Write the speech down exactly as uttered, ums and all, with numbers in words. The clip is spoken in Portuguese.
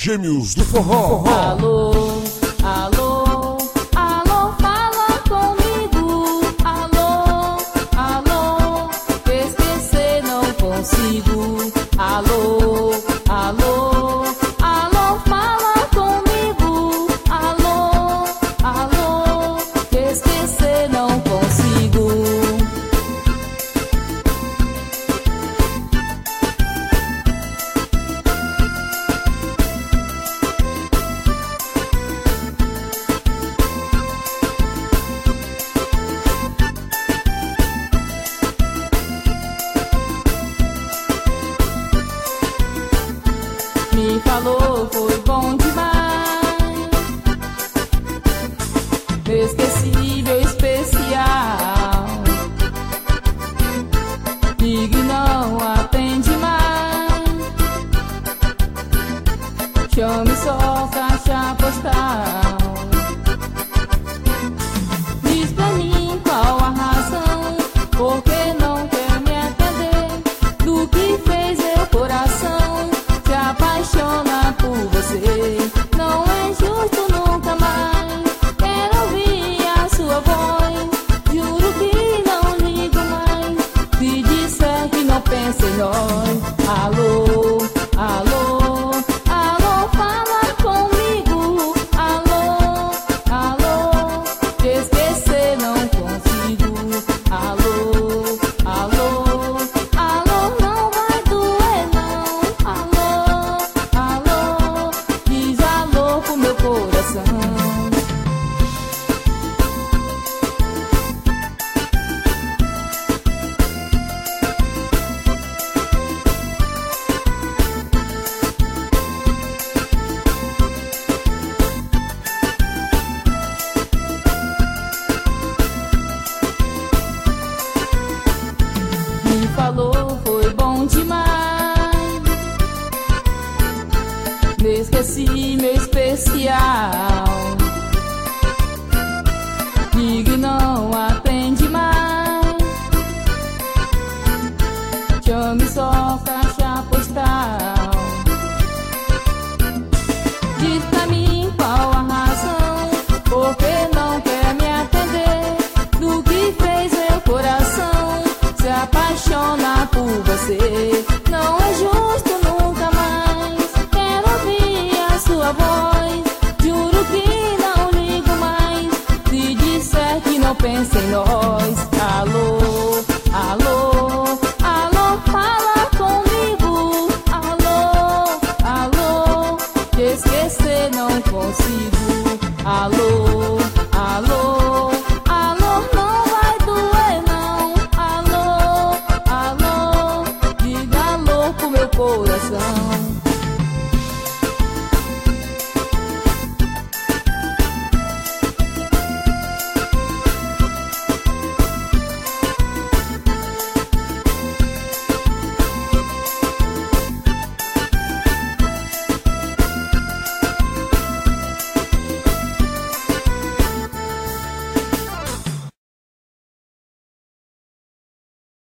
Gêmeos do Forró. Alô, alô, alô, fala comigo. Alô, alô, esquecer não consigo. Alô, alô, alô, fala comigo. Alô, alô, esquecer não consigo. Me falou, foi bom demais, esquecível, especial. Ligue, não atende mais, chame só caixa postal. Diz pra mim qual a razão, porque não quer me atender. Do que fez meu coração se apaixona por você. Não é justo nunca mais, quero ouvir a sua voz. Juro que não ligo mais, se disser que não pensa em nós. Alô, alô, alô, fala comigo. Alô, alô, te esquecer não consigo. Alô, alô, alô, não vai doer não. Alô, alô, diz alô pro meu coração. Me falou, foi bom demais, esqueci meu especial. Ligue, não atende mais, chame só caixa postal. Diz pra mim qual a razão, porque não quer me atender. Do que fez meu coração se apaixona por você. Não é justo nunca mais, quero ouvir a sua voz. Juro que não ligo mais, se disser que não pensa em nós. Alô, alô, alô, fala comigo. Alô, alô, te esquecer não consigo.